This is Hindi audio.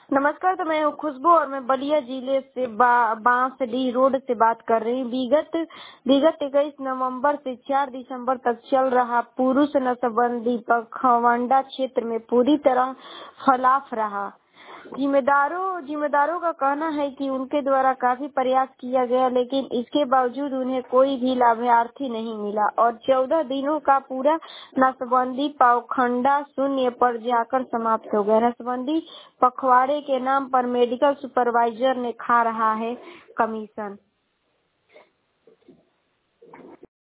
नमस्कार। तो मैं हूँ खुशबू और मैं बलिया जिले से बांसडीह रोड से बात कर रही हूँ। विगत 21 नवंबर से 4 दिसंबर तक चल रहा पुरुष नसबंदी पखवाड़ा क्षेत्र में पूरी तरह फैलाव रहा। जिम्मेदारों का कहना है कि उनके द्वारा काफी प्रयास किया गया, लेकिन इसके बावजूद उन्हें कोई भी लाभार्थी नहीं मिला और 14 दिनों का पूरा नसबंदी पखवाड़ा शून्य पर जाकर समाप्त हो गया। नसबंदी पखवाड़े के नाम पर मेडिकल सुपरवाइजर ने खा रहा है कमीशन।